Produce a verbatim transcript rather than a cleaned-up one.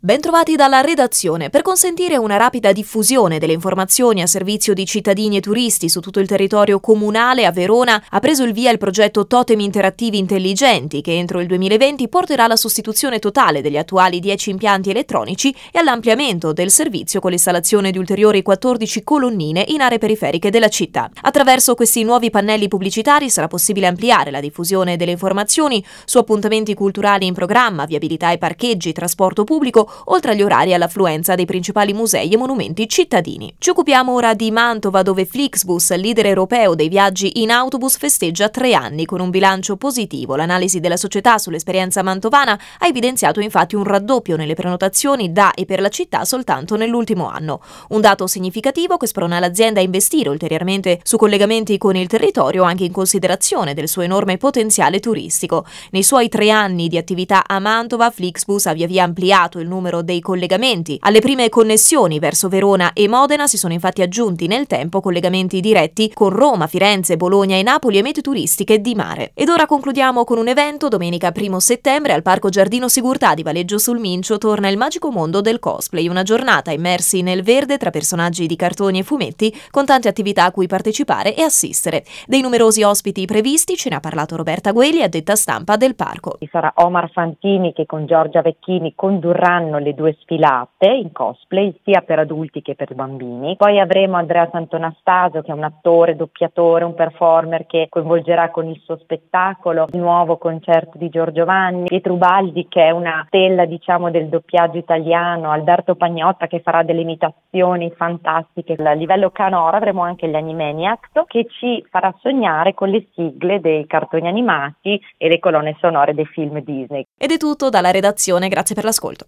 Bentrovati dalla redazione. Per consentire una rapida diffusione delle informazioni a servizio di cittadini e turisti su tutto il territorio comunale, a Verona ha preso il via il progetto Totem Interattivi Intelligenti, che entro il duemilaventi porterà alla sostituzione totale degli attuali dieci impianti elettronici e all'ampliamento del servizio con l'installazione di ulteriori quattordici colonnine in aree periferiche della città. Attraverso questi nuovi pannelli pubblicitari sarà possibile ampliare la diffusione delle informazioni su appuntamenti culturali in programma, viabilità e parcheggi, trasporto pubblico, oltre agli orari e all'affluenza dei principali musei e monumenti cittadini. Ci occupiamo ora di Mantova, dove Flixbus, leader europeo dei viaggi in autobus, festeggia tre anni con un bilancio positivo. L'analisi della società sull'esperienza mantovana ha evidenziato infatti un raddoppio nelle prenotazioni da e per la città soltanto nell'ultimo anno. Un dato significativo che sprona l'azienda a investire ulteriormente su collegamenti con il territorio, anche in considerazione del suo enorme potenziale turistico. Nei suoi tre anni di attività a Mantova, Flixbus ha via via ampliato il numero dei collegamenti. Alle prime connessioni verso Verona e Modena si sono infatti aggiunti nel tempo collegamenti diretti con Roma, Firenze, Bologna e Napoli e mete turistiche di mare. Ed ora concludiamo con un evento. Domenica primo settembre al Parco Giardino Sigurtà di Valeggio sul Mincio torna il magico mondo del cosplay, una giornata immersi nel verde tra personaggi di cartoni e fumetti, con tante attività a cui partecipare e assistere. Dei numerosi ospiti previsti ce ne ha parlato Roberta Gueli, addetta stampa del parco. Ci sarà Omar Fantini che con Giorgia Vecchini condurranno le due sfilate in cosplay sia per adulti che per bambini. Poi avremo Andrea Santonastasio, che è un attore, doppiatore, un performer che coinvolgerà con il suo spettacolo il nuovo concerto di Giorgio Vanni, Pietro Ubaldi che è una stella diciamo del doppiaggio italiano, Alberto Pagnotta che farà delle imitazioni fantastiche. A livello canora avremo anche gli Animaniacs che ci farà sognare con le sigle dei cartoni animati e le colonne sonore dei film Disney. Ed è tutto dalla redazione, grazie per l'ascolto.